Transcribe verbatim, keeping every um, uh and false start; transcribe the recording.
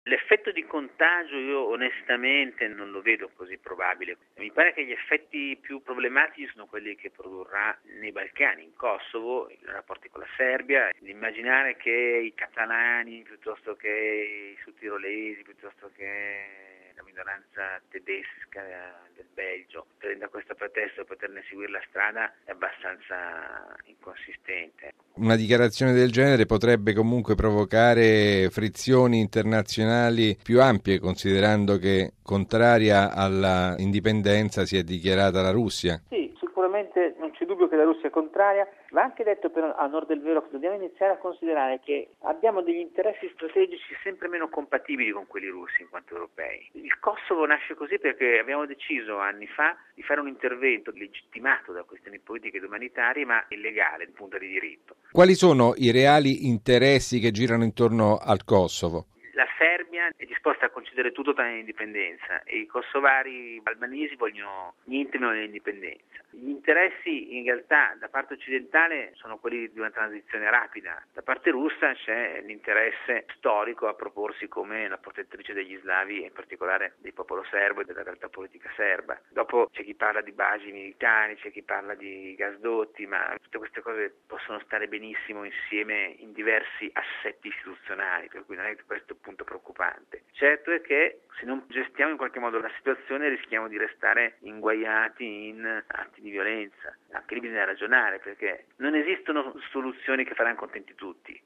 L'effetto di contagio io onestamente non lo vedo così probabile. Mi pare che gli effetti più problematici sono quelli che produrrà nei Balcani, in Kosovo, i rapporti con la Serbia. Immaginare che i catalani, piuttosto che i sudtirolesi, piuttosto che la minoranza tedesca del Belgio, prenda questo pretesto per poterne seguire la strada è abbastanza inconsistente. Una dichiarazione del genere potrebbe comunque provocare frizioni internazionali più ampie, considerando che contraria alla indipendenza si è dichiarata la Russia. Sì, sicuramente non c'è dubbio che la Russia è contraria. Va anche detto però a onor del vero che dobbiamo iniziare a considerare che abbiamo degli interessi strategici sempre meno compatibili con quelli russi in quanto europei. Il Kosovo nasce così perché abbiamo deciso anni fa di fare un intervento legittimato da questioni politiche ed umanitarie ma illegale in punto di diritto. Quali sono i reali interessi che girano intorno al Kosovo? La Serbia è disposta a concedere tutto tranne l'indipendenza e i kosovari albanesi vogliono niente meno dell'indipendenza. Gli interessi in realtà da parte occidentale sono quelli di una transizione rapida, da parte russa c'è l'interesse storico a proporsi come la protettrice degli slavi e in particolare del popolo serbo e della realtà politica serba. Dopo c'è chi parla di basi militari, c'è chi parla di gasdotti, ma tutte queste cose possono stare benissimo insieme in diversi assetti istituzionali, per cui non è questo punto preoccupante. Certo è che se non gestiamo in qualche modo la situazione rischiamo di restare inguaiati in atti di violenza. Anche lì bisogna ragionare perché non esistono soluzioni che faranno contenti tutti.